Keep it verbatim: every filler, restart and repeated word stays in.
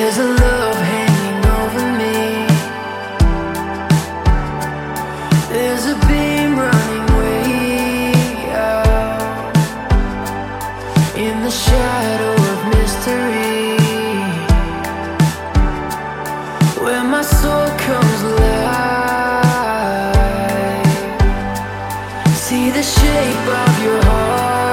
There's a love hanging over me. There's a beam running way out in the shadow of mystery, where my soul comes alive. See the shape of your heart.